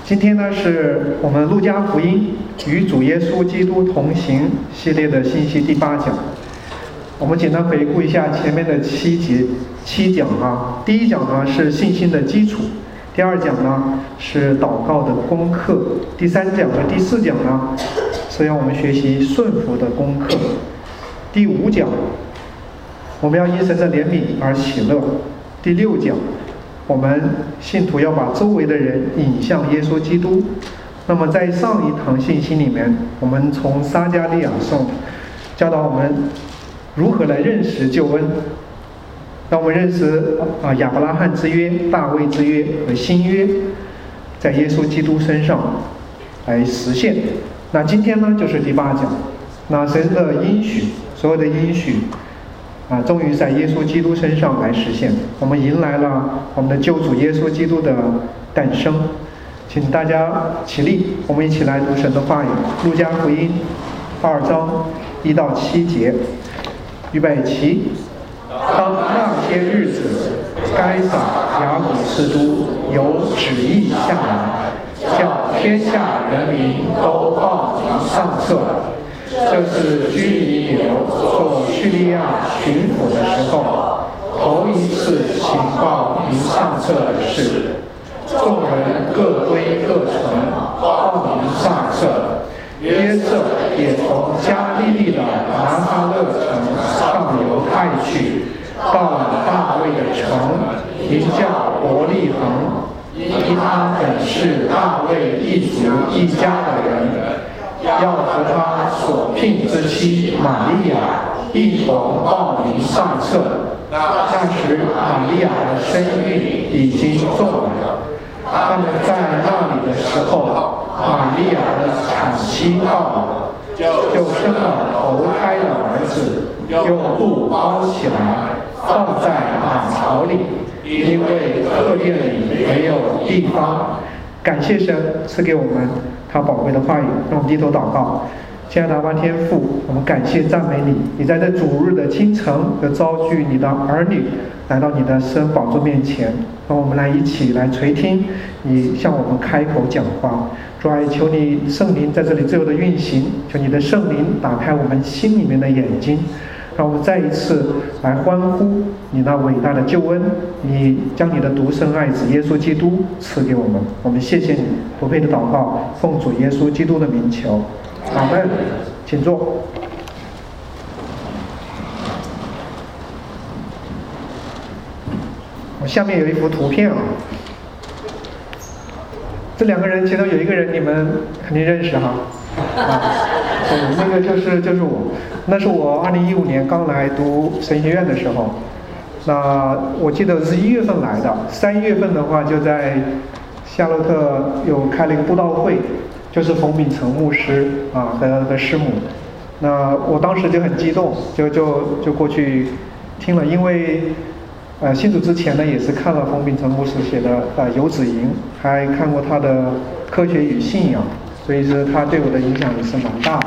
今天呢是我们路加福音与主耶稣基督同行系列的信息第8讲。我们简单回顾一下前面的7讲啊。第1讲呢是信心的基础，第2讲呢是祷告的功课，第3讲和第4讲呢是让我们学习顺服的功课，第5讲我们要因神的怜悯而喜乐，第6讲我们信徒要把周围的人引向耶稣基督。那么在上一堂信息里面，我们从撒迦利亚颂教导我们如何来认识救恩，让我们认识亚伯拉罕之约、大卫之约和新约在耶稣基督身上来实现。那今天呢就是第8讲，那神的应许，所有的应许终于在耶稣基督身上来实现，我们迎来了我们的救主耶稣基督的诞生。请大家起立，我们一起来读神的话语。路加福音2章1到7节，预备起。当那些日子，该撒亚古士都有旨意下来，叫天下人民都报名上册。这是居里流做叙利亚巡抚的时候，头一次请报名上册的事。众人各归各城，报名上册。约瑟也从加利利的拿撒勒城上犹太去，到了大卫的城，名叫伯利恒，因他本是大卫一族一家的人，要和他所聘之妻玛利亚一同报名上册。那时玛利亚的身孕已经重了。他们在那里的时候，玛利亚的产期到了，就生了头胎的儿子，用布包起来，放在马槽里，因为客店里没有地方。感谢神赐给我们他宝贵的话语，让我们低头祷告。亲爱的阿爸天父，我们感谢赞美你，你在这主日的清晨又召聚你的儿女来到你的施恩宝座面前，让我们来一起来垂听你向我们开口讲话。主啊，求你圣灵在这里自由的运行，求你的圣灵打开我们心里面的眼睛，让我们再一次来欢呼你那伟大的救恩，你将你的独生爱子耶稣基督赐给我们。我们谢谢你，不配的祷告，奉主耶稣基督的名求，阿们。请坐。我下面有一幅图片啊，这2个人其中有一个人你们肯定认识哈，对，那个就是我，那是我2015年刚来读神学院的时候，那我记得是1月份来的，3月份的话就在夏洛特有开了一个布道会，就是冯秉成牧师和师母，那我当时就很激动，就过去听了，因为信主之前呢也是看了冯秉成牧师写的游子吟，还看过他的《科学与信仰》，所以说他对我的影响也是蛮大的。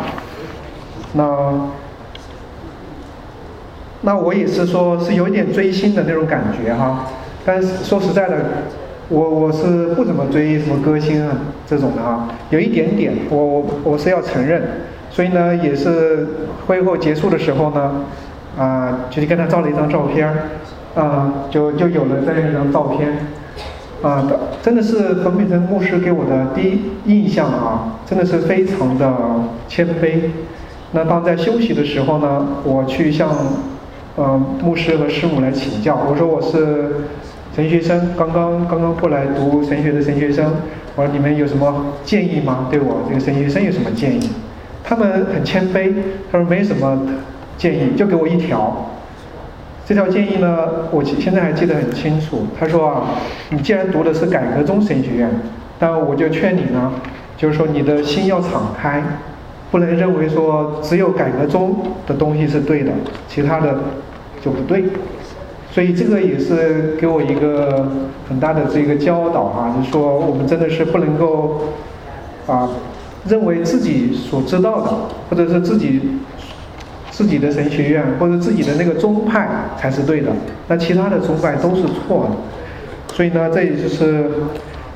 那我也是说是有一点追星的那种感觉哈，但是说实在的，我是不怎么追什么歌星啊这种的哈，有一点点我是要承认，所以呢也是会后结束的时候呢就跟他照了一张照片就有了这样一张照片真的是冯秉成牧师给我的第一印象真的是非常的谦卑。那当在休息的时候呢，我去向牧师和师母来请教，我说我是神学生，刚刚过来读神学的神学生，我说你们有什么建议吗？对我这个神学生有什么建议？他们很谦卑，他说没什么建议，就给我一条。这条建议呢，我现在还记得很清楚。他说你既然读的是改革宗神学院，那我就劝你呢，就是说你的心要敞开，不能认为说只有改革宗的东西是对的，其他的就不对。所以这个也是给我一个很大的这个教导就是说我们真的是不能够认为自己所知道的，或者是自己的神学院或者自己的那个宗派才是对的，那其他的宗派都是错的。所以呢，这也就是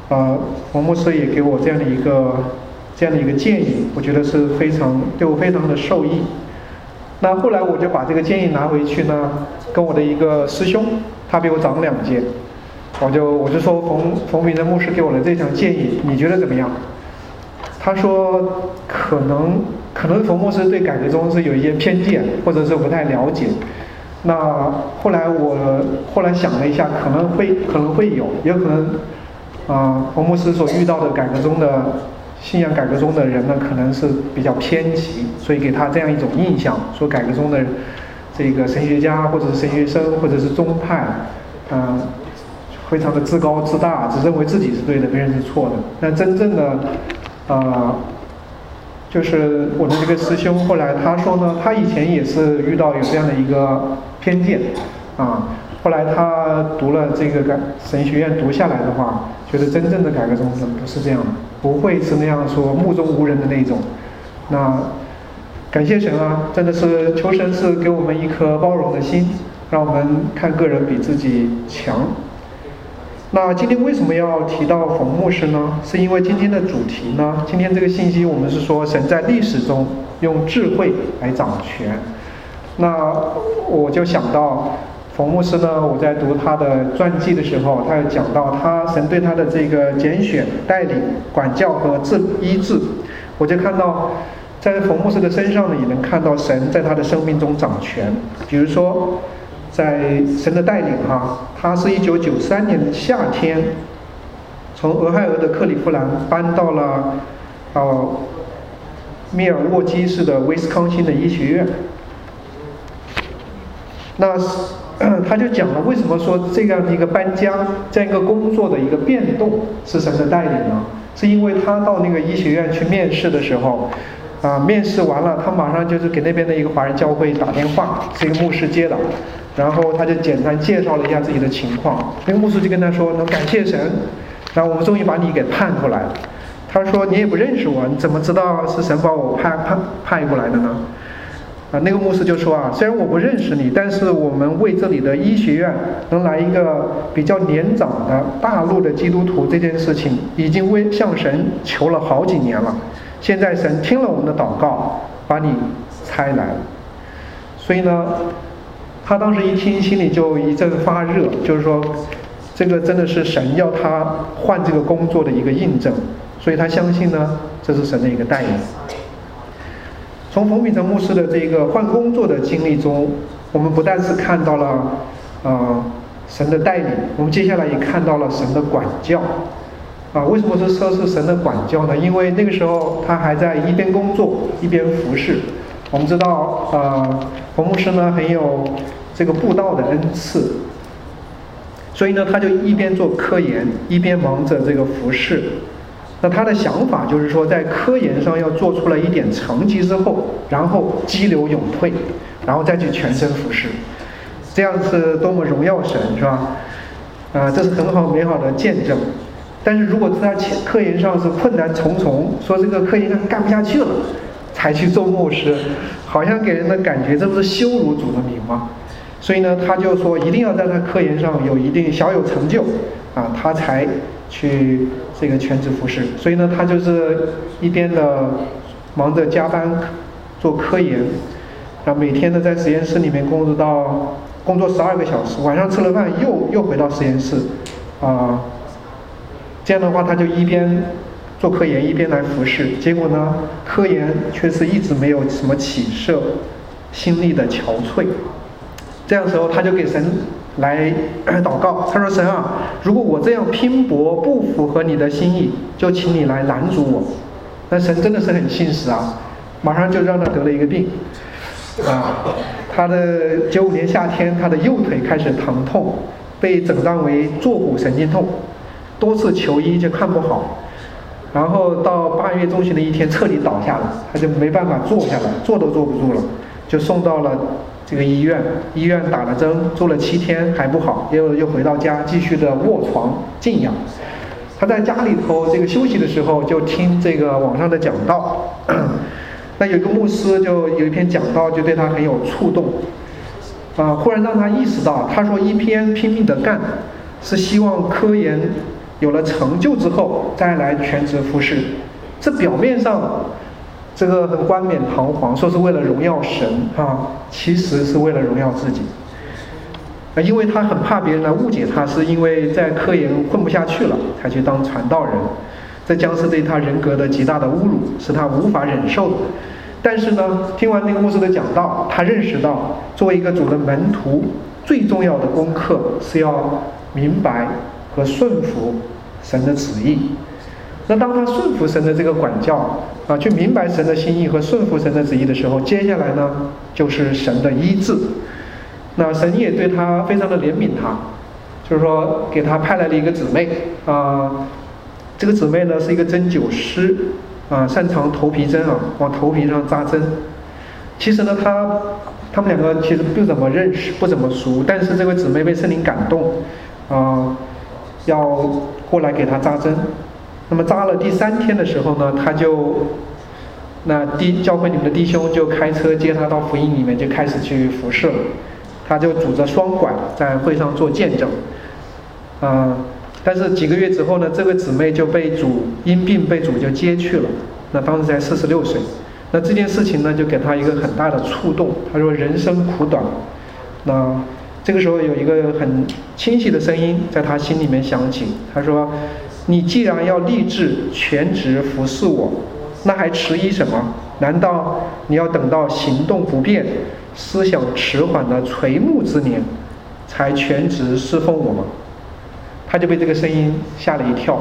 冯牧师也给我这样的一个建议，我觉得是对我非常的受益。那后来我就把这个建议拿回去呢，跟我的一个师兄，他比我长2届，我就说冯明仁牧师给我的这项建议，你觉得怎么样？他说可能冯牧师对改革宗是有一些偏见，或者是不太了解。那后来想了一下，可能会有，也有可能冯牧师所遇到的信仰改革宗的人呢，可能是比较偏激，所以给他这样一种印象，说改革宗的这个神学家或者是神学生或者是宗派，非常的自高自大，只认为自己是对的，别人是错的。但真正的就是我的这个师兄，后来他说呢，他以前也是遇到有这样的一个偏见后来他读了这个神学院读下来的话，觉得真正的改革宗不是这样的，不会是那样说目中无人的那种。那感谢神真的是求神是给我们一颗包容的心，让我们看个人比自己强。那今天为什么要提到冯牧师呢？是因为今天的主题呢，今天这个信息我们是说神在历史中用智慧来掌权。那我就想到冯牧师呢，我在读他的传记的时候，他有讲到神对他的这个拣选、带领、管教和医治，我就看到在冯牧师的身上呢，也能看到神在他的生命中掌权。比如说在神的带领他是1993年的夏天从俄亥俄的克利夫兰搬到了密尔沃基市的威斯康星的医学院。那他就讲了为什么说这样的一个搬家，这样一个工作的一个变动是神的带领呢？是因为他到那个医学院去面试的时候面试完了，他马上就是给那边的一个华人教会打电话，是一个牧师接的，然后他就简单介绍了一下自己的情况。那个牧师就跟他说：“能感谢神，然后我们终于把你给盼过来了。”他说：“你也不认识我，你怎么知道是神把我派过来的呢？”那个牧师就说：“虽然我不认识你，但是我们为这里的医学院能来一个比较年长的大陆的基督徒这件事情，已经向神求了好几年了。现在神听了我们的祷告，把你差来了。”所以呢，他当时一听，心里就一阵发热，就是说，这个真的是神要他换这个工作的一个印证，所以他相信呢，这是神的一个带领。从冯秉成牧师的这个换工作的经历中，我们不但是看到了神的带领，我们接下来也看到了神的管教。为什么说是神的管教呢？因为那个时候他还在一边工作一边服侍。我们知道冯牧师呢很有这个布道的恩赐，所以呢他就一边做科研一边忙着这个服侍。那他的想法就是说，在科研上要做出了一点成绩之后，然后激流勇退，然后再去全身服侍，这样是多么荣耀神，是吧？这是很好美好的见证。但是如果在科研上是困难重重，说这个科研上干不下去了，才去做牧师，好像给人的感觉这不是羞辱主的名吗？所以呢，他就说一定要在他科研上有一定小有成就他才去这个全职服侍。所以呢，他就是一边的忙着加班做科研，然后每天呢在实验室里面工作12个小时，晚上吃了饭又回到实验室这样的话他就一边做科研一边来服侍，结果呢科研却是一直没有什么起色，心力的憔悴。这样的时候他就给神来祷告，他说：“神如果我这样拼搏不符合你的心意，就请你来拦阻我。”那神真的是很信实马上就让他得了一个病他的95年夏天，他的右腿开始疼痛，被诊断为坐骨神经痛，多次求医就看不好，然后到8月中旬的一天彻底倒下了，他就没办法坐下来，坐都坐不住了，就送到了这个医院打了针，住了7天还不好，又回到家继续的卧床静养。他在家里头这个休息的时候，就听这个网上的讲道那有一个牧师就有一篇讲道，就对他很有触动忽然让他意识到，他说一边拼命的干是希望科研有了成就之后再来全职服侍。这表面上这个很冠冕堂皇，说是为了荣耀神啊，其实是为了荣耀自己。因为他很怕别人来误解他，是因为在科研混不下去了，才去当传道人。这将是对他人格的极大的侮辱，是他无法忍受的。但是呢，听完那个牧师的讲道，他认识到，作为一个主的门徒，最重要的功课是要明白和顺服神的旨意。那当他顺服神的这个管教啊，去明白神的心意和顺服神的旨意的时候，接下来呢，就是神的医治。那神也对他非常的怜悯他，就是说给他派来了一个姊妹啊，这个姊妹呢是一个针灸师啊，擅长头皮针啊，往头皮上扎针。其实呢，他们两个其实不怎么认识，不怎么熟，但是这位姊妹被圣灵感动啊，要过来给他扎针。那么扎了第3天的时候呢，教会里面的弟兄就开车接他到福音里面，就开始去服侍了。他就拄着双拐在会上做见证，但是几个月之后呢，这个姊妹就因病被主就接去了。那当时才46岁。那这件事情呢，就给他一个很大的触动。他说：“人生苦短。”那这个时候有一个很清晰的声音在他心里面响起，他说：“你既然要立志全职服侍我，那还迟疑什么？难道你要等到行动不便、思想迟缓的垂暮之年，才全职侍奉我吗？”他就被这个声音吓了一跳，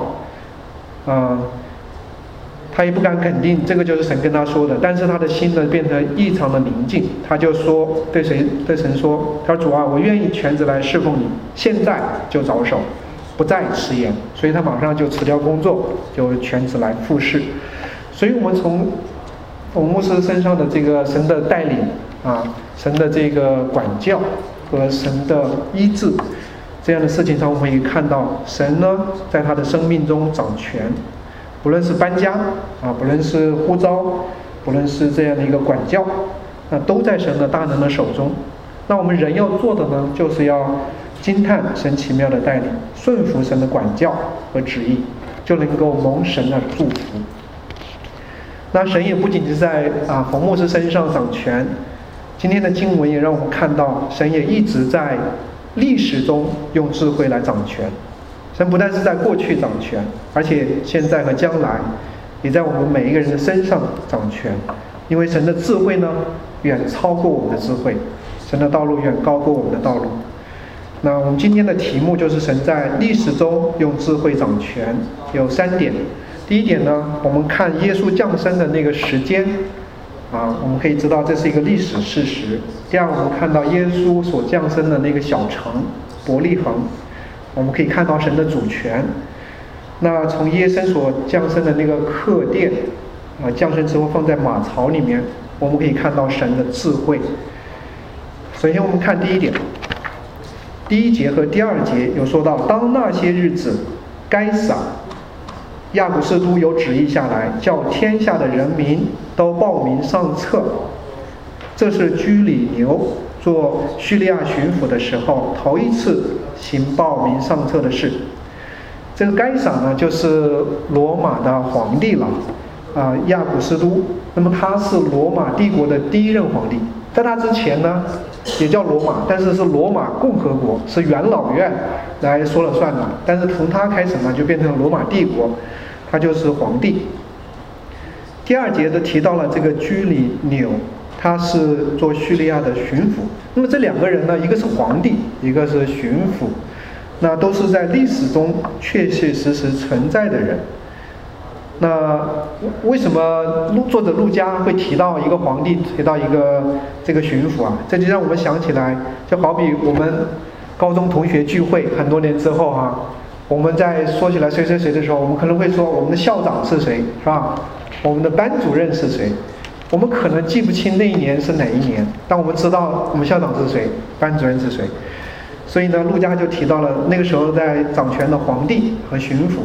他也不敢肯定这个就是神跟他说的，但是他的心呢变得异常的宁静。他就说对神说：“他说主啊，我愿意全职来侍奉你，现在就着手，不再迟延。”所以他马上就辞掉工作，就全职来服侍。所以我们从牧师身上的这个神的带领啊，神的这个管教和神的医治这样的事情上，我们可以看到神呢在他的生命中掌权，不论是搬家啊，不论是呼召，不论是这样的一个管教，那都在神的大能的手中。那我们人要做的呢，就是要惊叹神奇妙的带领，顺服神的管教和旨意，就能够蒙神的祝福。那神也不仅是在冯牧师身上掌权，今天的经文也让我们看到，神也一直在历史中用智慧来掌权。神不但是在过去掌权，而且现在和将来也在我们每一个人的身上掌权。因为神的智慧呢，远超过我们的智慧，神的道路远高过我们的道路。那我们今天的题目就是神在历史中用智慧掌权，有3点。第一点呢，我们看耶稣降生的那个时间我们可以知道这是一个历史事实。第二，我们看到耶稣所降生的那个小城伯利恒，我们可以看到神的主权。那从耶稣所降生的那个客店降生之后放在马槽里面，我们可以看到神的智慧。首先我们看第一点，第1节和第2节有说到，当那些日子，该撒亚古士都有旨意下来，叫天下的人民都报名上册。这是居里牛做叙利亚巡抚的时候头一次行报名上册的事。这个该撒呢，就是罗马的皇帝了亚古士都。那么他是罗马帝国的第1任皇帝，在他之前呢也叫罗马，但是是罗马共和国，是元老院来说了算的。但是从他开始呢，就变成了罗马帝国，他就是皇帝。第2节的提到了这个居里纽，他是做叙利亚的巡抚。那么这2个人呢，一个是皇帝，一个是巡抚，那都是在历史中确确实实存在的人。那为什么作者路加会提到一个皇帝，提到一个这个巡抚这就让我们想起来，就好比我们高中同学聚会很多年之后我们在说起来谁谁谁的时候，我们可能会说我们的校长是谁，是吧？我们的班主任是谁？我们可能记不清那一年是哪一年，但我们知道我们校长是谁，班主任是谁。所以呢，路加就提到了那个时候在掌权的皇帝和巡抚。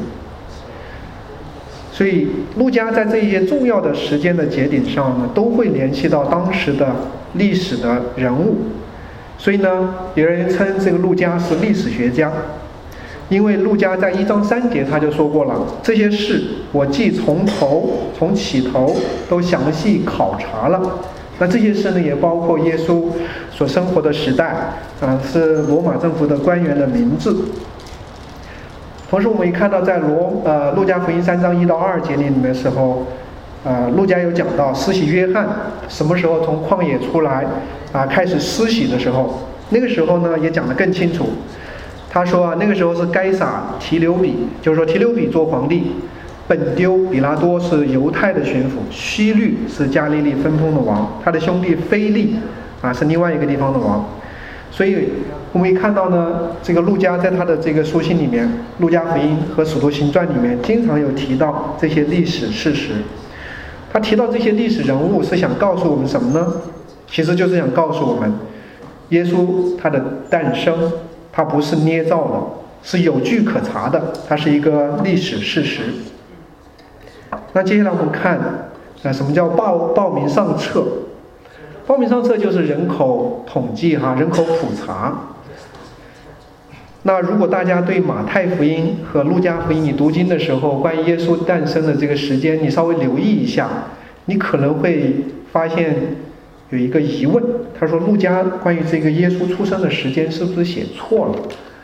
所以路加在这一些重要的时间的节点上呢，都会联系到当时的历史的人物。所以呢，有人称这个路加是历史学家。 因为路加在1章3节他就说过了，这些事我既从起头都详细考察了。那这些事呢，也包括耶稣所生活的时代，是罗马政府的官员的名字。同时，我们也看到在路加福音3章1到2节里面的时候，路加有讲到施洗约翰什么时候从旷野出来开始施洗的时候，那个时候呢也讲得更清楚。他说那个时候是该撒提留比，就是说提留比做皇帝，本丢比拉多是犹太的巡抚，希律是加利利分封的王，他的兄弟腓利是另外一个地方的王。所以我们一看到呢，这个路加在他的这个书信里面，路加福音和使徒行传里面经常有提到这些历史事实。他提到这些历史人物是想告诉我们什么呢？其实就是想告诉我们，耶稣他的诞生，他不是捏造的，是有据可查的，它是一个历史事实。那接下来我们看什么叫报名上册？报名上册就是人口统计人口普查。那如果大家对马太福音和路加福音你读经的时候，关于耶稣诞生的这个时间你稍微留意一下，你可能会发现有一个疑问，他说路加关于这个耶稣出生的时间是不是写错了？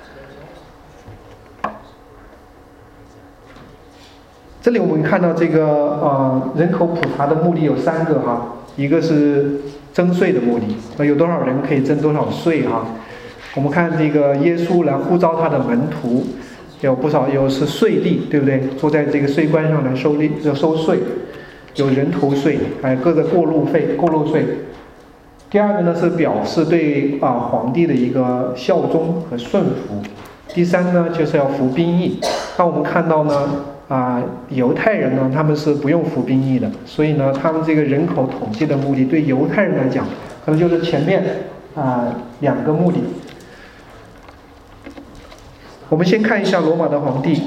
这里我们看到这个人口普查的目的有3个一个是征税的目的，有多少人可以征多少税我们看这个耶稣来呼召他的门徒，有不少有是税吏，对不对？坐在这个税关上来收税，有人头税，还有各个过路税。第二个呢是表示对皇帝的一个效忠和顺服。第三呢就是要服兵役。那我们看到呢犹太人呢他们是不用服兵役的，所以呢他们这个人口统计的目的对犹太人来讲可能就是前面2个目的。我们先看一下罗马的皇帝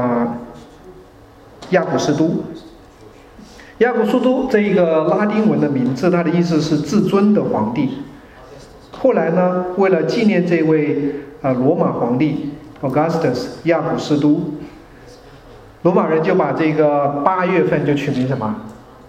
亚古斯都。亚古斯都这一个拉丁文的名字，它的意思是至尊的皇帝。后来呢，为了纪念这位罗马皇帝 Augustus 亚古斯都，罗马人就把这个8月份就取名什么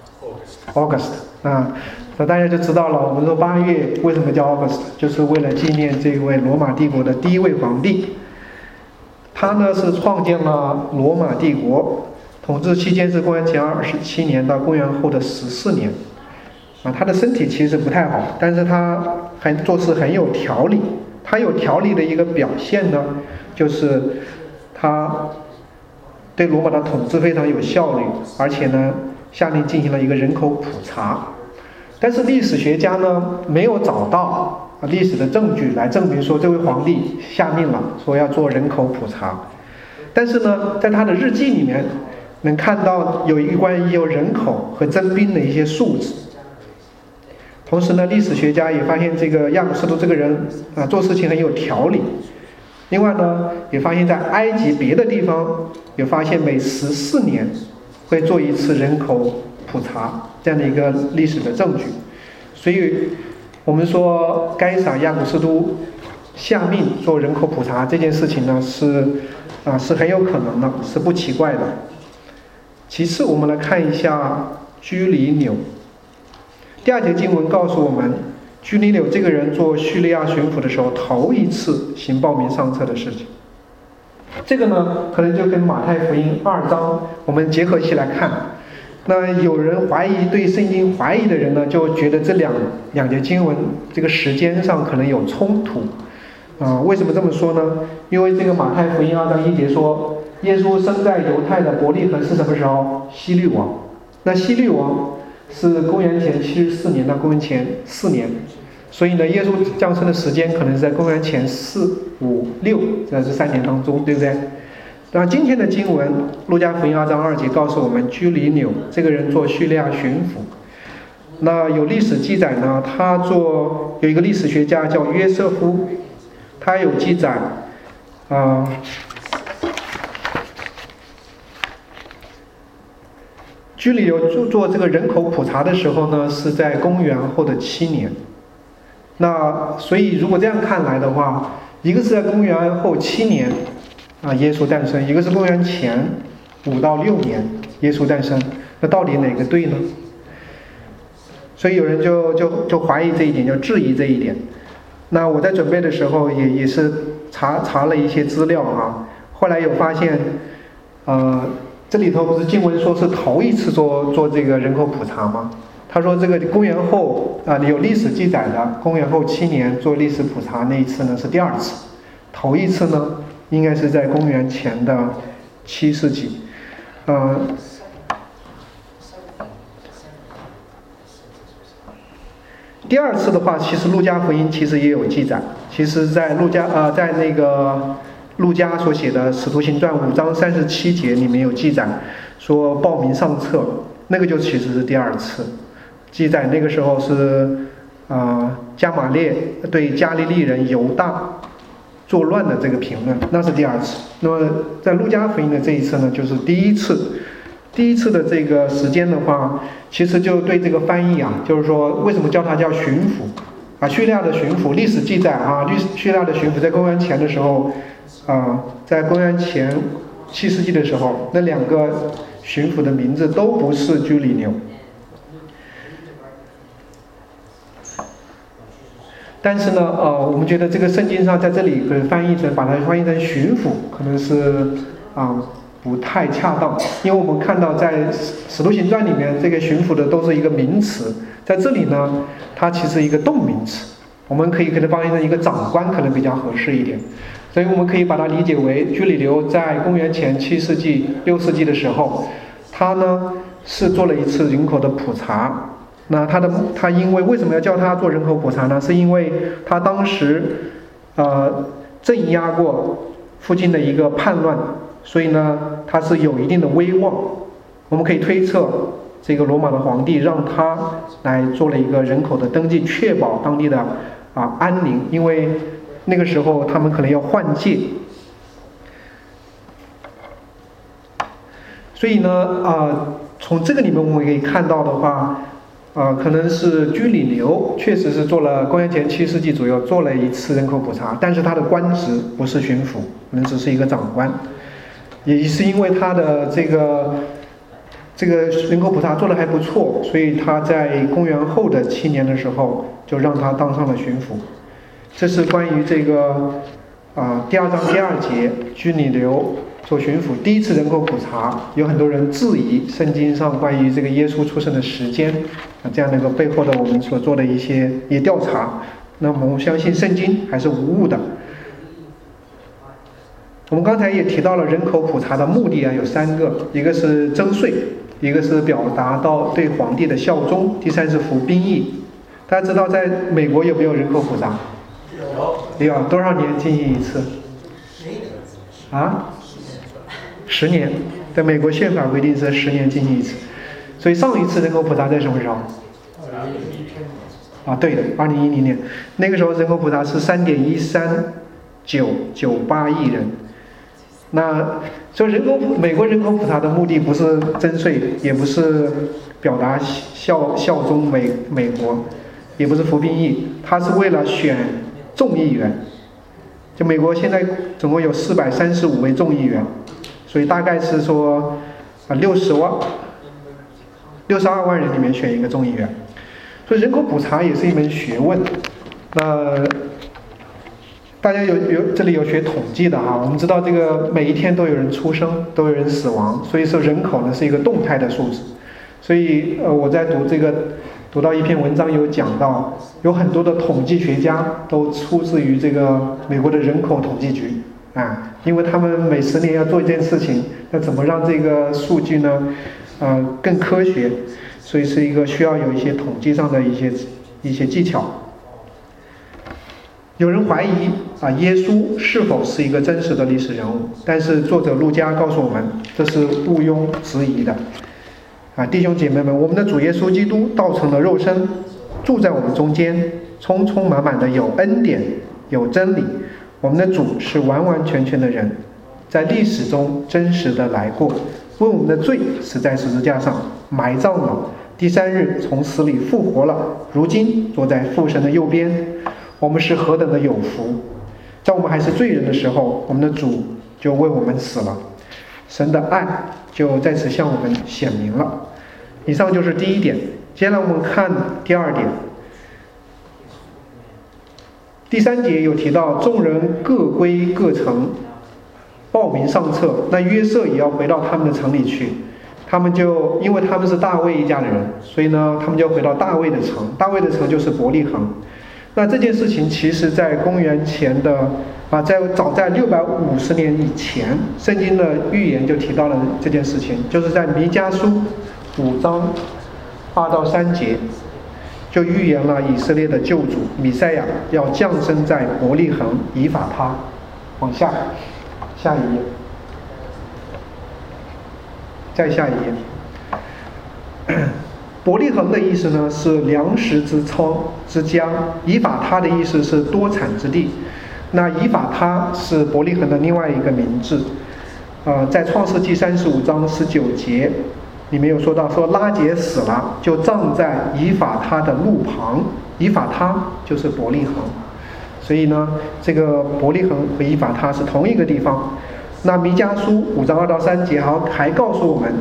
August 那大家就知道了。我们说8月为什么叫 August， 就是为了纪念这位罗马帝国的第一位皇帝。他呢是创建了罗马帝国，统治期间是公元前27年到公元后的14年。他的身体其实不太好，但是他做事很有条理。他有条理的一个表现呢，就是他对罗马的统治非常有效率，而且呢下令进行了一个人口普查。但是历史学家呢没有找到历史的证据来证明说这位皇帝下命了说要做人口普查。但是呢在他的日记里面能看到有一个关于人口和征兵的一些数字。同时呢历史学家也发现这个亚古斯都这个人做事情很有条理。另外呢也发现在埃及别的地方也发现每14年会做一次人口普查这样的一个历史的证据。所以我们说该撒亚古斯都下命做人口普查这件事情呢是很有可能的，是不奇怪的。其次我们来看一下居里纽。第2节经文告诉我们，居里纽这个人做叙利亚巡抚的时候头一次行报名上册的事情。这个呢可能就跟马太福音2章我们结合起来看。那有人怀疑，对圣经怀疑的人呢就觉得这两节经文这个时间上可能有冲突。为什么这么说呢？因为这个马太福音2章1节说耶稣生在犹太的伯利恒是什么时候？希律王。那希律王是公元前74年到公元前4年，所以呢耶稣降生的时间可能是在公元前4、5、6这3年当中，对不对？那今天的经文路加福音2章2节告诉我们，居里纽这个人做叙利亚巡抚。那有历史记载呢，有一个历史学家叫约瑟夫，他有记载居里纽做这个人口普查的时候呢是在公元后的7年。那所以如果这样看来的话，一个是在公元后7年， 耶稣诞生，一个是公元前5到6年耶稣诞生，那到底哪个对呢？所以有人就怀疑这一点，就质疑这一点。那我在准备的时候也是查了一些资料啊，后来有发现，这里头不是经文说是头一次做这个人口普查吗？他说这个公元后有历史记载的，公元后7年做历史普查那一次呢是第2次，头一次呢应该是在公元前的7世纪，第2次的话，其实路加福音其实也有记载，其实在在那个路加所写的《使徒行传》5章37节里面有记载，说报名上册，那个就其实是第2次。记载那个时候是加马列对加利利人犹大作乱的这个评论，那是第2次。那么在路加福音的这一次呢，就是第1次。第1次的这个时间的话，其实就对这个翻译就是说为什么叫它叫巡抚叙利亚的巡抚，历史记载叙利亚的巡抚在公元前的时候在公元前7世纪的时候，那2个巡抚的名字都不是居里留。但是呢，我们觉得这个圣经上在这里把它翻译成巡抚，可能是不太恰当，因为我们看到在使徒行传里面，这个巡抚的都是一个名词，在这里呢，它其实一个动名词，我们可以给它翻译成一个长官，可能比较合适一点。所以我们可以把它理解为居里留在公元前7世纪、6世纪的时候，他呢是做了一次人口的普查。那他因为什么要叫他做人口普查呢？是因为他当时镇压过附近的一个叛乱，所以呢他是有一定的威望。我们可以推测，这个罗马的皇帝让他来做了一个人口的登记，确保当地的安宁，因为那个时候他们可能要换届。所以呢从这个里面我们可以看到的话，可能是居里留确实是做了公元前7世纪左右做了一次人口普查，但是他的官职不是巡抚，可能只是一个长官。也是因为他的这个人口普查做得还不错，所以他在公元后的7年的时候就让他当上了巡抚。这是关于这个第2章第2节居里留做巡抚第1次人口普查，有很多人质疑圣经上关于这个耶稣出生的时间这样的一个背后的我们所做的一些调查。那么我们相信圣经还是无误的。我们刚才也提到了人口普查的目的有3个，一个是征税，一个是表达到对皇帝的效忠，第3是服兵役。大家知道在美国有没有人口普查？有。多少年进行一次？10年。在美国宪法规定是10年进行一次。所以上一次人口普查在什么时候？对的，2010年。那个时候人口普查是3.13998亿人。那所以美国人口普查的目的不是征税，也不是表达效忠美国，也不是服兵役，它是为了选众议员。就美国现在总共有435位众议员，所以大概是说62万人里面选一个众议员。所以人口普查也是一门学问。那大家这里有学统计的我们知道这个每一天都有人出生，都有人死亡，所以说人口呢是一个动态的数字。所以我在读到一篇文章有讲到，有很多的统计学家都出自于这个美国的人口统计局因为他们每10年要做一件事情，那怎么让这个数据呢更科学，所以是一个需要有一些统计上的一些技巧。有人怀疑耶稣是否是一个真实的历史人物，但是作者路加告诉我们，这是毋庸置疑的。弟兄姐妹们，我们的主耶稣基督道成了肉身，住在我们中间，充充满满的有恩典，有真理。我们的主是完完全全的人，在历史中真实的来过，为我们的罪死在十字架上，埋葬了，第3日从死里复活了，如今坐在父神的右边。我们是何等的有福！在我们还是罪人的时候，我们的主就为我们死了，神的爱就在此向我们显明了。以上就是第一点。接下来我们看第二点。第3节有提到众人各归各城，报名上册。那约瑟也要回到他们的城里去，他们就因为他们是大卫一家的人，所以呢他们就回到大卫的城。大卫的城就是伯利恒。那这件事情其实在公元前的早在650年以前，圣经的预言就提到了这件事情，就是在弥迦书5章2到3节就预言了以色列的救主弥赛亚要降生在伯利恒以法他。往下一页，再下一页。伯利恒的意思呢是粮食之家，以法他的意思是多产之地。那以法他是伯利恒的另外一个名字。在创世纪35章19节里面有说到，说拉结死了，就葬在以法他的路旁。以法他就是伯利恒，所以呢这个伯利恒和以法他是同一个地方。那弥迦书5章2到3节还告诉我们，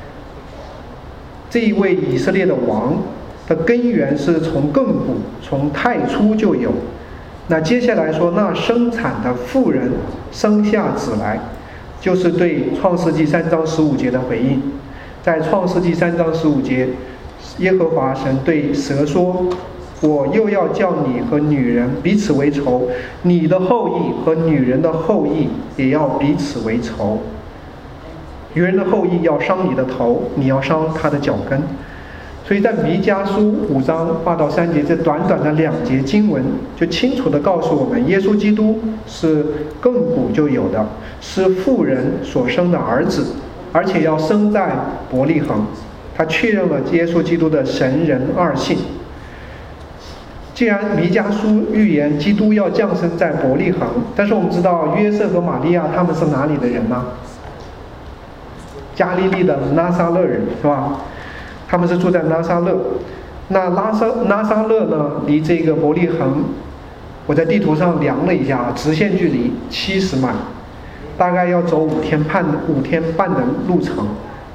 这一位以色列的王的根源是从亘古，从太初就有。那接下来说，那生产的妇人生下子来，就是对创世纪3章15节的回应。在创世纪3章15节，耶和华神对蛇说，我又要叫你和女人彼此为仇，你的后裔和女人的后裔也要彼此为仇。女人的后裔要伤你的头，你要伤她的脚跟。所以在弥迦书5章2到3节这短短的2节经文，就清楚地告诉我们，耶稣基督是亘古就有的，是妇人所生的儿子，而且要生在伯利恒。他确认了耶稣基督的神人二性。既然弥迦书预言基督要降生在伯利恒，但是我们知道约瑟和玛利亚他们是哪里的人呢？加利利的拿撒勒人，是吧？他们是住在拿撒勒。那拿撒勒呢，离这个伯利恒，我在地图上量了一下，直线距离70迈，大概要走5天半的路程。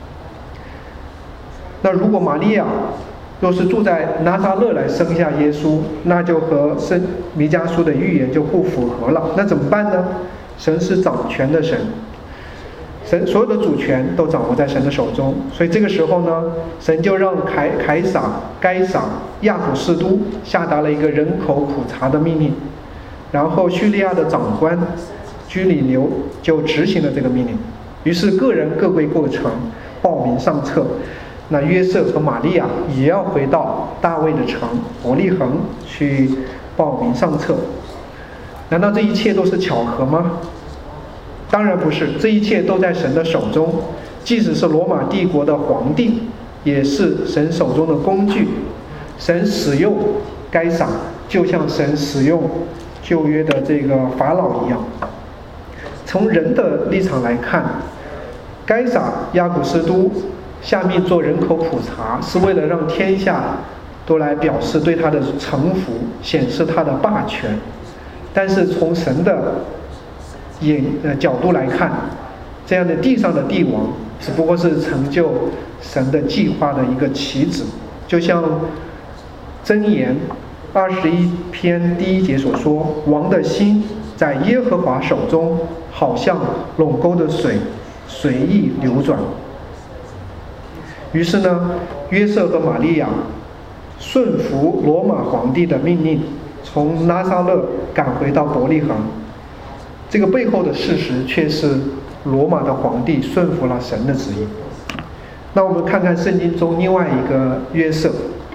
那如果玛利亚若是住在拿撒勒来生下耶稣，那就和弥迦书的预言就不符合了。那怎么办呢？神是掌权的神，神所有的主权都掌握在神的手中，所以这个时候呢，神就让该撒亚古士都下达了一个人口普查的命令，然后叙利亚的长官居里留就执行了这个命令。于是个人各归各城，报名上册。那约瑟和玛利亚也要回到大卫的城伯利恒去报名上册。难道这一切都是巧合吗？当然不是，这一切都在神的手中。即使是罗马帝国的皇帝，也是神手中的工具。神使用该撒，就像神使用旧约的这个法老一样。从人的立场来看，该撒亚古斯都下命做人口普查，是为了让天下都来表示对他的臣服，显示他的霸权。但是从神的角度来看，这样的地上的帝王只不过是成就神的计划的一个棋子。就像箴言21篇第1节所说，王的心在耶和华手中，好像垄沟的水，随意流转。于是呢，约瑟和玛利亚顺服罗马皇帝的命令，从拿撒勒赶回到伯利恒。这个背后的事实却是罗马的皇帝顺服了神的旨意。那我们看看圣经中另外一个约瑟。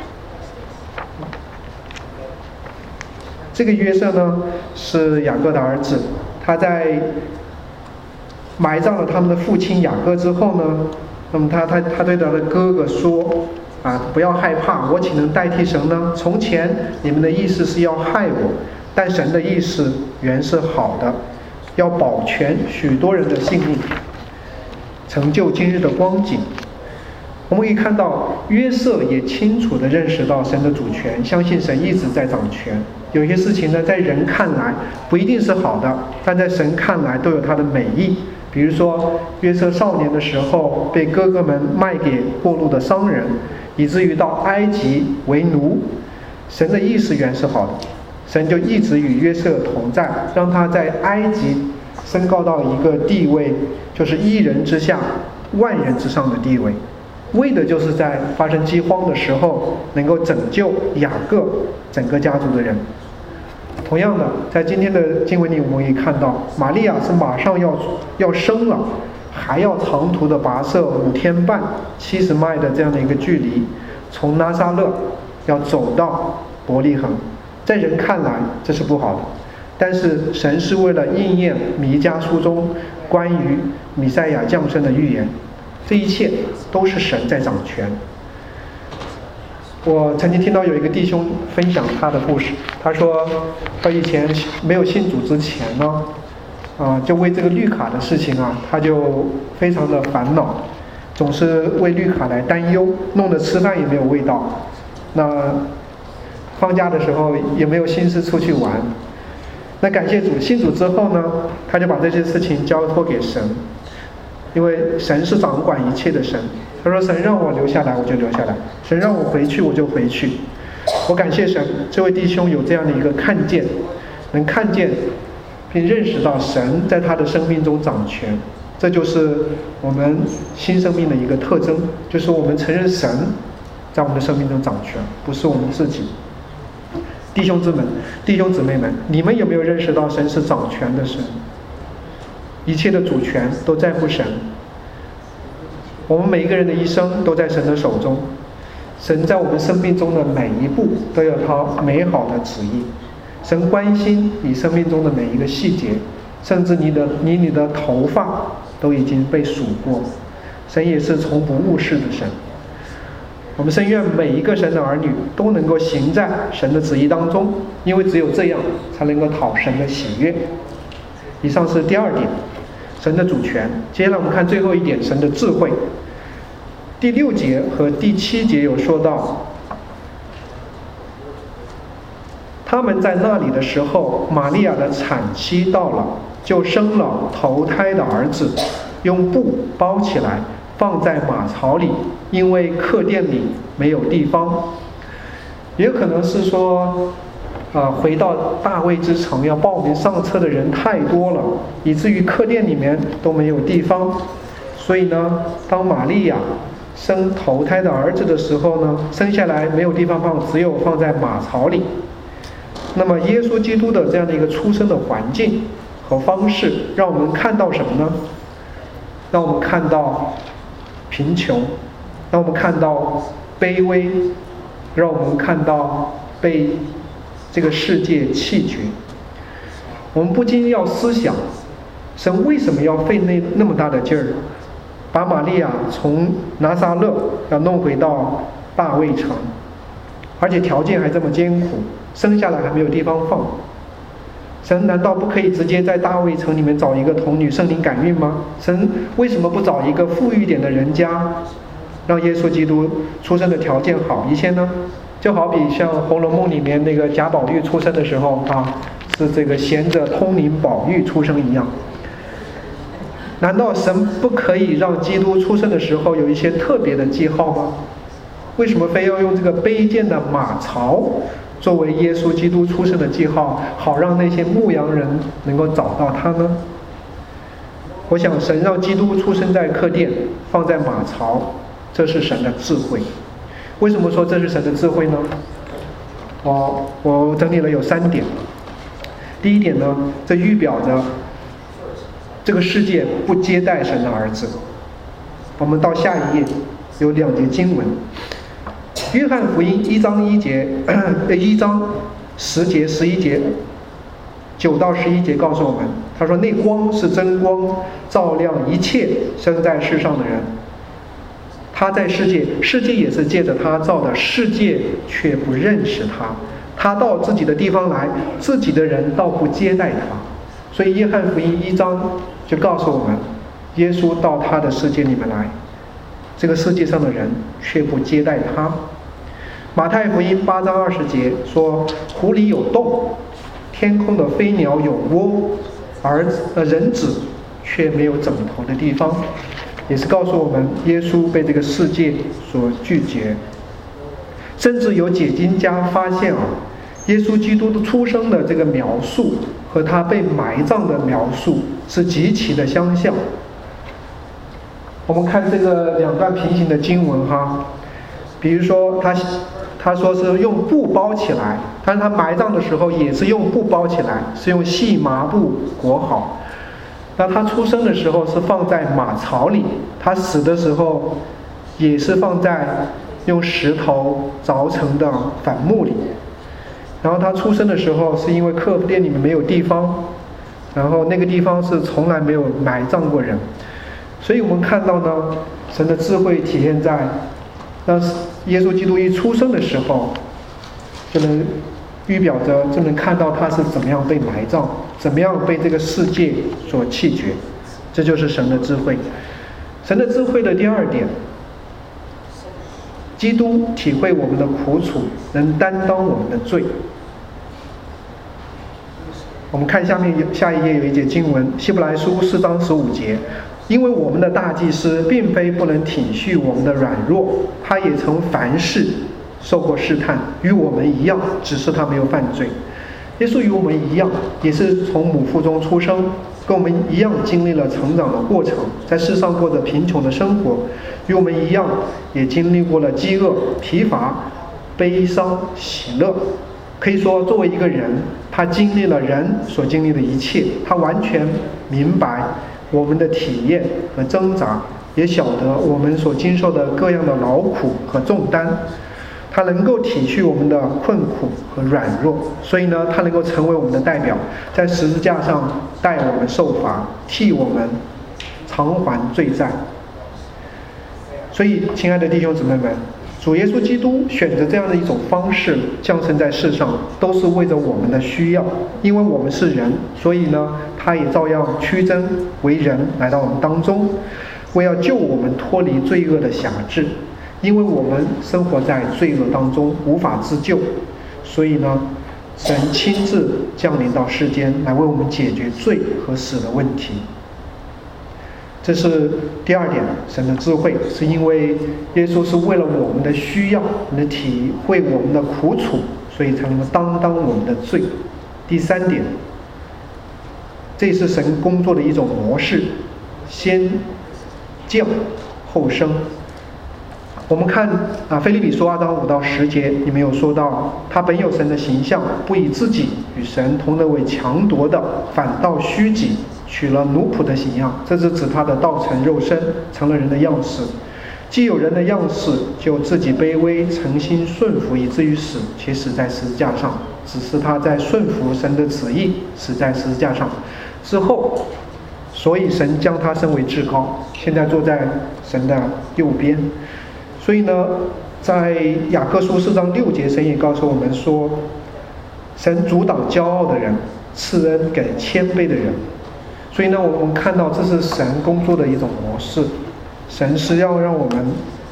这个约瑟呢是雅各的儿子，他在埋葬了他们的父亲雅各之后呢，那么他对他的哥哥说不要害怕，我岂能代替神呢？从前你们的意思是要害我，但神的意思原是好的，要保全许多人的性命，成就今日的光景。 我们可以看到约瑟也清楚地认识到神的主权，相信神一直在掌权。有些事情呢，在人看来不一定是好的，但在神看来都有它的美意。比如说约瑟少年的时候被哥哥们卖给过路的商人，以至于到埃及为奴，神的意思原是好的，神就一直与约瑟同在，让他在埃及升高到一个地位，就是一人之下万人之上的地位，为的就是在发生饥荒的时候能够拯救雅各整个家族的人。同样的，在今天的经文里，我们也看到玛利亚是马上要生了，还要长途的跋涉5天半70迈的这样的一个距离，从拿撒勒要走到伯利恒。在人看来这是不好的，但是神是为了应验弥迦书中关于弥赛亚降生的预言，这一切都是神在掌权。我曾经听到有一个弟兄分享他的故事，他说他以前没有信主之前呢，就为这个绿卡的事情他就非常的烦恼，总是为绿卡来担忧，弄得吃饭也没有味道。那放假的时候也没有心思出去玩。那感谢主，信主之后呢，他就把这些事情交托给神，因为神是掌管一切的神。他说神让我留下来我就留下来，神让我回去我就回去。我感谢神，这位弟兄有这样的一个看见，能看见并认识到神在他的生命中掌权。这就是我们新生命的一个特征，就是我们承认神在我们的生命中掌权，不是我们自己。弟兄姊妹们，你们有没有认识到神是掌权的神？一切的主权都在乎神。我们每一个人的一生都在神的手中，神在我们生命中的每一步都有他美好的旨意。神关心你生命中的每一个细节，甚至你的头发都已经被数过。神也是从不误事的神。我们深愿每一个神的儿女都能够行在神的旨意当中，因为只有这样才能够讨神的喜悦。以上是第2点，神的主权。接下来我们看最后一点，神的智慧。第6节和第7节有说到，他们在那里的时候，玛利亚的产期到了，就生了头胎的儿子，用布包起来，放在马槽里，因为客店里没有地方。也有可能是说回到大卫之城要报名上车的人太多了，以至于客店里面都没有地方。所以呢，当玛利亚生头胎的儿子的时候呢，生下来没有地方放，只有放在马槽里。那么耶稣基督的这样的一个出生的环境和方式，让我们看到什么呢？让我们看到贫穷，让我们看到卑微，让我们看到被这个世界弃绝。我们不禁要思想，神为什么要费那么大的劲儿，把玛利亚从拿撒勒要弄回到大卫城，而且条件还这么艰苦，生下来还没有地方放。神难道不可以直接在大卫城里面找一个童女圣灵感孕吗？神为什么不找一个富裕一点的人家，让耶稣基督出生的条件好一些呢？就好比像《红楼梦》里面那个贾宝玉出生的时候是这个衔着通灵宝玉出生一样。难道神不可以让基督出生的时候有一些特别的记号吗？为什么非要用这个卑贱的马槽作为耶稣基督出生的记号，好让那些牧羊人能够找到他呢？我想神让基督出生在客店，放在马槽，这是神的智慧。为什么说这是神的智慧呢？我整理了有3点。第一点呢，这预表着这个世界不接待神的儿子。我们到下一页有2节经文，约翰福音1章10节11节9到11节告诉我们，他说那光是真光，照亮一切生在世上的人。他在世界，世界也是借着他造的，世界却不认识他。他到自己的地方来，自己的人倒不接待他。所以约翰福音1章就告诉我们，耶稣到他的世界里面来， 这个世界上的人却不接待他。马太福音8章20节说，湖里有洞，天空的飞鸟有窝，而人子却没有枕头的地方，也是告诉我们耶稣被这个世界所拒绝。甚至有解经家发现耶稣基督的出生的这个描述和他被埋葬的描述是极其的相像。我们看这个两段平行的经文比如说他说是用布包起来，但是他埋葬的时候也是用布包起来，是用细麻布裹好。那他出生的时候是放在马槽里，他死的时候也是放在用石头凿成的坟墓里。然后他出生的时候是因为客店里面没有地方，然后那个地方是从来没有埋葬过人。所以我们看到呢，神的智慧体现在让耶稣基督一出生的时候，就能预表着，就能看到他是怎么样被埋葬，怎么样被这个世界所弃绝。这就是神的智慧。神的智慧的第二点，基督体会我们的苦楚，能担当我们的罪。我们看下一页有一节经文，希伯来书4章15节，因为我们的大祭司并非不能体恤我们的软弱，他也曾凡事受过试探，与我们一样，只是他没有犯罪。耶稣与我们一样，也是从母腹中出生，跟我们一样经历了成长的过程，在世上过着贫穷的生活，与我们一样也经历过了饥饿、疲乏、悲伤、喜乐。可以说作为一个人，他经历了人所经历的一切，他完全明白我们的体验和挣扎，也晓得我们所经受的各样的劳苦和重担。他能够体恤我们的困苦和软弱，所以呢，他能够成为我们的代表，在十字架上代我们受罚，替我们偿还罪债。所以亲爱的弟兄姊妹们，主耶稣基督选择这样的一种方式降生在世上，都是为着我们的需要。因为我们是人，所以呢，他也照样屈身为人来到我们当中，为要救我们脱离罪恶的辖制。因为我们生活在罪恶当中，无法自救，所以呢，神亲自降临到世间，来为我们解决罪和死的问题。这是第二点，神的智慧，是因为耶稣是为了我们的需要，能体会我们的苦楚，所以才能够担当我们的罪。第三点，这是神工作的一种模式，先降后升。我们看腓立比书2章5到10节，里面有说到，他本有神的形象，不以自己与神同等为强夺的，反倒虚己，取了奴仆的形样。这是指他的道成肉身，成了人的样式。既有人的样式，就自己卑微，诚心顺服，以至于死，且死在十字架上。只是他在顺服神的旨意，死在十字架上之后，所以神将他升为至高，现在坐在神的右边。所以呢，在雅各书4章6节，神也告诉我们说，神阻挡骄傲的人，赐恩给谦卑的人。所以呢，我们看到这是神工作的一种模式，神是要让我们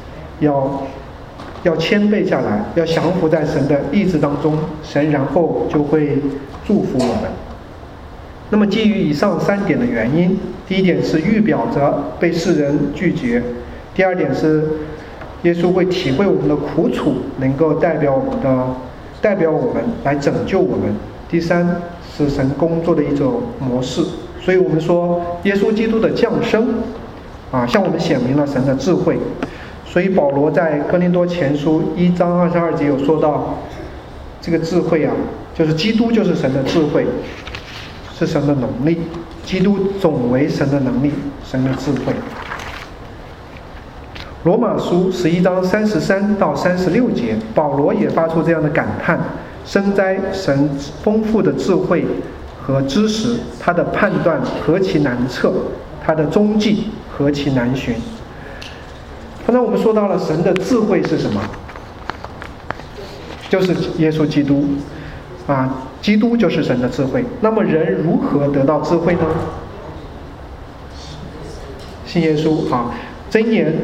要谦卑下来，要降服在神的意志当中，神然后就会祝福我们。那么基于以上3点的原因，第一点是预表着被世人拒绝，第二点是耶稣会体会我们的苦楚，能够代表我们来拯救我们。第三是神工作的一种模式。所以我们说耶稣基督的降生向我们显明了神的智慧。所以保罗在哥林多前书1章22节有说到，这个智慧就是基督就是神的智慧，是神的能力，基督总为神的能力，神的智慧。罗马书11章33到36节，保罗也发出这样的感叹：深哉神丰富的智慧和知识，他的判断何其难测，他的踪迹何其难寻。刚才我们说到了神的智慧是什么？就是耶稣基督基督就是神的智慧。那么人如何得到智慧呢？信耶稣箴言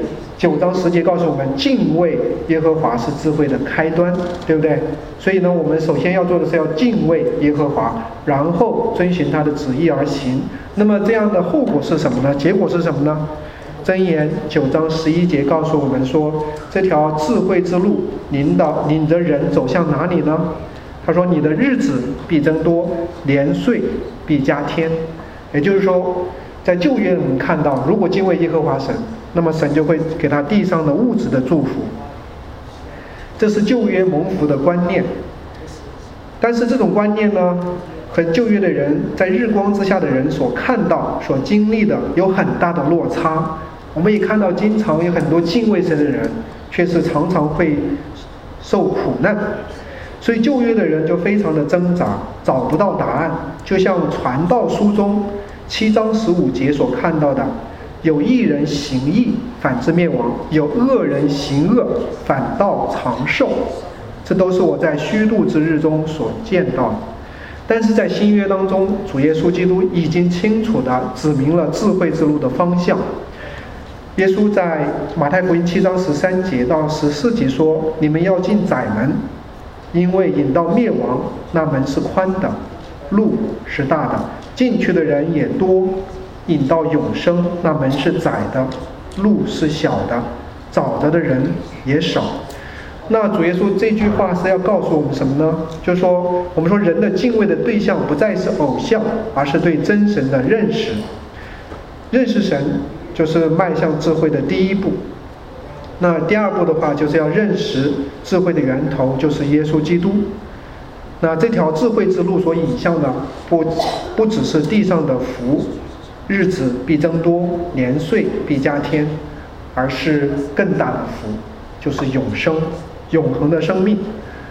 9章10节告诉我们，敬畏耶和华是智慧的开端，对不对？所以呢，我们首先要做的是要敬畏耶和华，然后遵循他的旨意而行。那么这样的后果是什么呢？结果是什么呢？箴言9章11节告诉我们说，这条智慧之路领着人走向哪里呢？他说，你的日子必增多，年岁必加添。也就是说，在旧约我们看到，如果敬畏耶和华神，那么神就会给他地上的物质的祝福。这是旧约蒙福的观念。但是这种观念呢，和旧约的人在日光之下的人所看到、所经历的有很大的落差。我们也看到，经常有很多敬畏神的人，却是常常会受苦难。所以旧约的人就非常的挣扎，找不到答案。就像传道书中7章15节所看到的，有义人行义，反之灭亡；有恶人行恶，反倒长寿。这都是我在虚度之日中所见到的。但是在新约当中，主耶稣基督已经清楚地指明了智慧之路的方向。耶稣在马太福音7章13节到14节说，你们要进窄门，因为引到灭亡，那门是宽的，路是大的，进去的人也多；引到永生，那门是窄的，路是小的，找着的人也少。那主耶稣这句话是要告诉我们什么呢？就是说，我们说人的敬畏的对象不再是偶像，而是对真神的认识。认识神就是迈向智慧的第一步。那第二步的话，就是要认识智慧的源头，就是耶稣基督。那这条智慧之路所引向的不只是地上的福，日子必增多，年岁必加添，而是更大的福，就是永生，永恒的生命。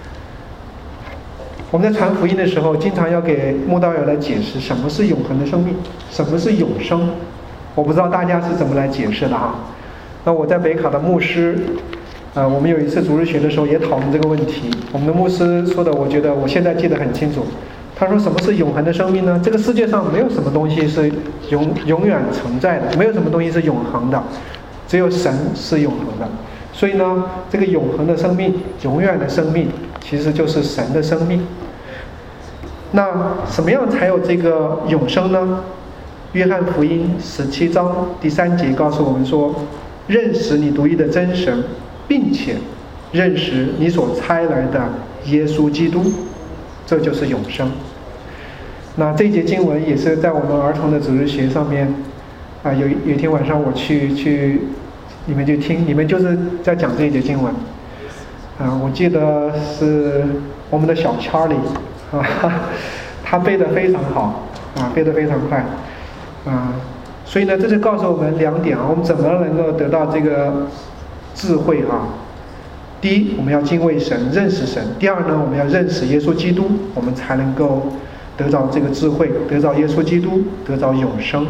我们在传福音的时候，经常要给慕道友来解释什么是永恒的生命，什么是永生。我不知道大家是怎么来解释的哈。那我在北卡的牧师，我们有一次主日学的时候也讨论这个问题。我们的牧师说的，我觉得我现在记得很清楚。他说，什么是永恒的生命呢？这个世界上没有什么东西是永远存在的，没有什么东西是永恒的，只有神是永恒的。所以呢，这个永恒的生命，永远的生命，其实就是神的生命。那什么样才有这个永生呢？约翰福音17章第3节告诉我们说，认识你独一的真神，并且认识你所差来的耶稣基督，这就是永生。那这一节经文也是在我们儿童的主日学上面有一天晚上我去你们就听，你们就是在讲这一节经文我记得是我们的小Charlie他背得非常好背得非常快所以呢，这就告诉我们2点我们怎么能够得到这个智慧第一，我们要敬畏神，认识神；第二呢，我们要认识耶稣基督，我们才能够得到这个智慧，得到耶稣基督，得到永生。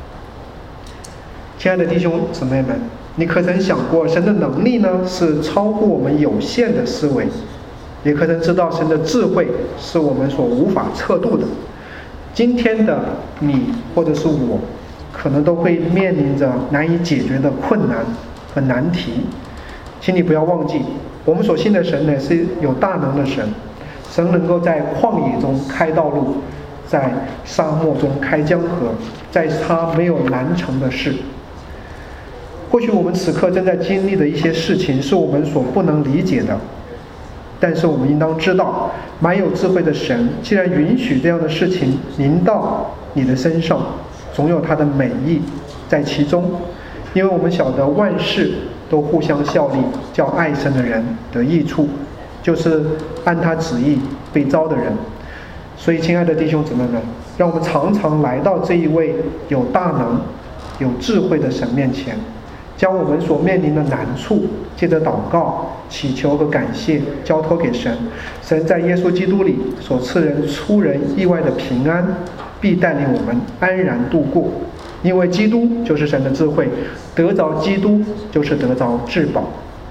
亲爱的弟兄姊妹们，你可曾想过，神的能力呢是超乎我们有限的思维，也可曾知道神的智慧是我们所无法测度的。今天的你或者是我，可能都会面临着难以解决的困难和难题。请你不要忘记，我们所信的神呢是有大能的神，神能够在旷野中开道路，在沙漠中开江河，在他没有难成的事。或许我们此刻正在经历的一些事情是我们所不能理解的，但是我们应当知道，满有智慧的神既然允许这样的事情临到你的身上，总有他的美意在其中。因为我们晓得万事都互相效力，叫爱神的人得益处，就是按他旨意被召的人。所以亲爱的弟兄姊妹们，让我们常常来到这一位有大能有智慧的神面前，将我们所面临的难处借着祷告祈求和感谢交托给神。神在耶稣基督里所赐人出人意外的平安，必带领我们安然度过。因为基督就是神的智慧，得着基督就是得着至宝。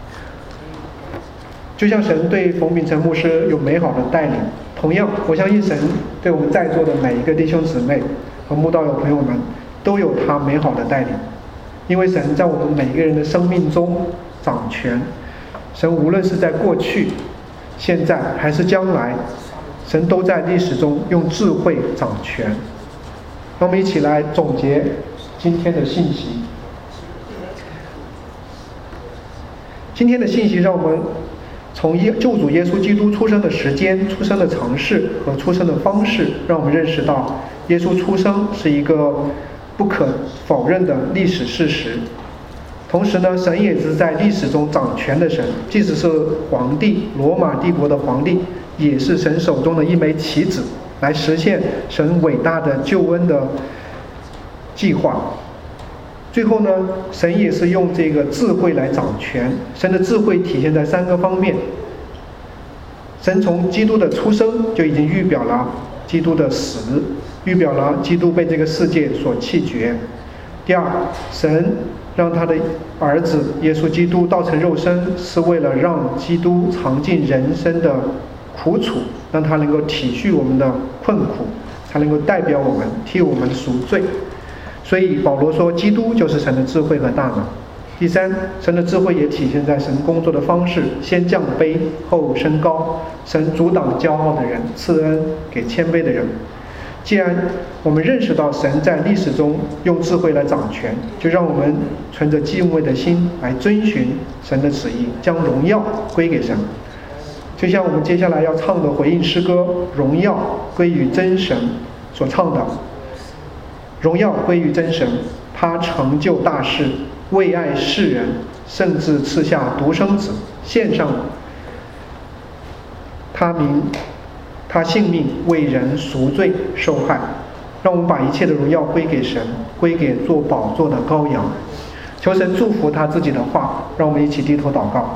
就像神对冯秉成牧师有美好的带领，同样我相信神对我们在座的每一个弟兄姊妹和慕道友朋友们都有他美好的带领。 因为神在我们每个人的生命中掌权。神无论是在过去、现在还是将来，神都在历史中用智慧掌权。让我们一起来总结今天的信息。今天的信息让我们从救主耶稣基督出生的时间、出生的常识和出生的方式，让我们认识到耶稣出生是一个不可否认的历史事实。同时呢，神也是在历史中掌权的神，即使是皇帝，罗马帝国的皇帝，也是神手中的一枚棋子，来实现神伟大的救恩的计划。最后呢，神也是用这个智慧来掌权。神的智慧体现在3个方面。神从基督的出生就已经预表了基督的死，预表了基督被这个世界所弃绝。第二，神让他的儿子耶稣基督道成肉身，是为了让基督尝尽人生的苦楚，让他能够体恤我们的困苦，才能够代表我们，替我们赎罪。所以保罗说，基督就是神的智慧和大能。第三，神的智慧也体现在神工作的方式，先降卑后升高。神阻挡骄傲的人，赐恩给谦卑的人。既然我们认识到神在历史中用智慧来掌权，就让我们存着敬畏的心来遵循神的旨意，将荣耀归给神。就像我们接下来要唱的回应诗歌《荣耀归于真神》所唱的，荣耀归于真神，他成就大事，为爱世人，甚至赐下独生子，献上他性命为人赎罪受害。让我们把一切的荣耀归给神，归给做宝座的羔羊。求神祝福他自己的话，让我们一起低头祷告。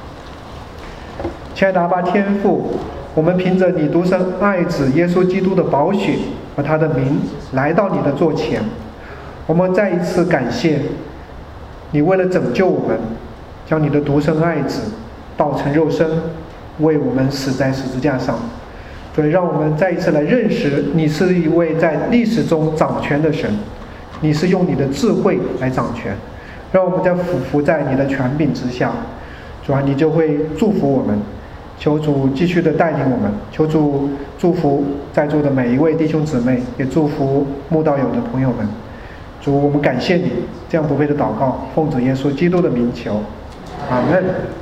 亲爱的阿爸天父，我们凭着你独生爱子耶稣基督的宝血和他的名来到你的座前，我们再一次感谢你，为了拯救我们，将你的独生爱子道成肉身，为我们死在十字架上。所以让我们再一次来认识，你是一位在历史中掌权的神，你是用你的智慧来掌权。让我们再俯伏在你的权柄之下，主啊，你就会祝福我们。求主继续的带领我们，求主祝福在座的每一位弟兄姊妹，也祝福慕道友的朋友们。主，我们感谢你这样不配的祷告，奉主耶稣基督的名求，阿们。